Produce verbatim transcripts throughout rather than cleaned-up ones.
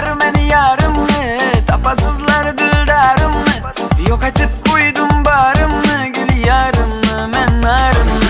Çakırınlar meni yarımını, tapasızlar dildarımını. Yok etip koydum barımını, gül yarımını, men narımını.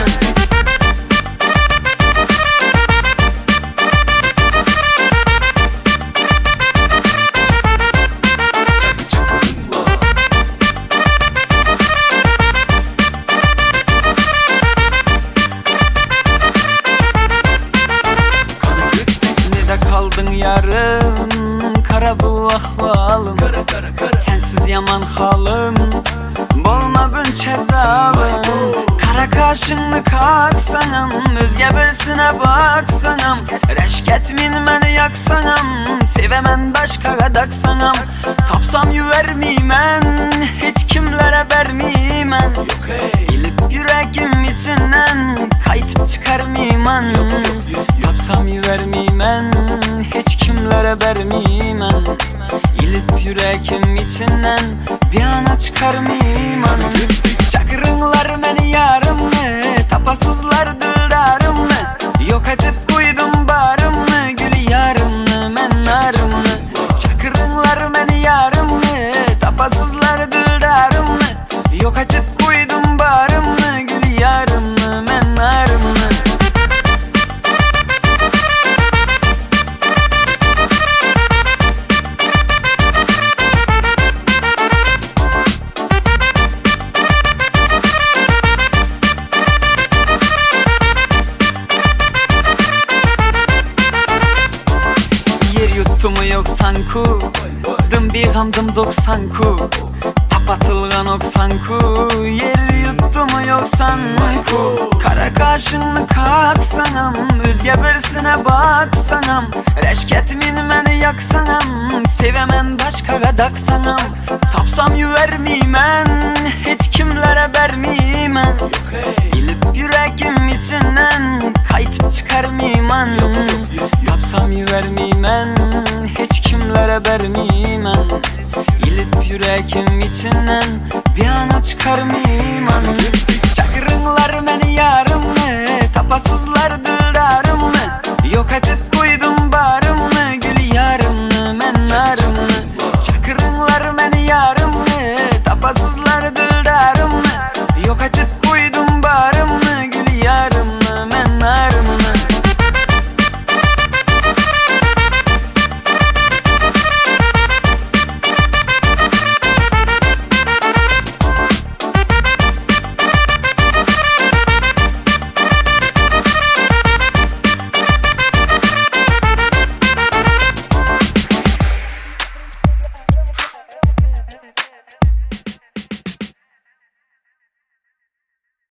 Kaldın yarım, kara bu ahvalım. Sensiz yaman halım, bolmagun çezalım. Kara kaşınlı kaksanam, özge birisine baksanam. Reşket min meni yaksanam, sevemen başka daksanam. Tapsam yüvermeymen, hiç kimlere vermeymen. İlip yüreğim içinden, kayıtıp çıkarmıyman. Tapsam yüvermeymen, hiç kimlere vermeymen. İlip yüreğim içinden, bir ana çıkarmıyman. Çakırınlar meni yarımını, tapasızlar dildarımını. Yok edip koydum barımını, gül yarımını, men narımını. Çakırınlar meni yarımını, tapasızlar dildarımını. Yok edip koydum barımını, gül yarımını, men narımını. Yuttumu yoksan ku, dım bir hamdım doksan ku. Tapatılgan oksan ku, yer yuttumu yoksan ku. Kara kaşınlı kaksanam, özge birisine baksanam. Reşket min meni yaksanam, sevemen başka daksanam. Tapsam yüvermeymen, hiç kimlere vermeymen. İlip yüreğim içinden, kayıtıp çıkarmıyman. Tapsam yüvermeymen, hiç kimlere vermeymen. İlip yüreğim içinden, bir ana çıkarmıyman. Çakırınlar meni yarımını, tapasızlar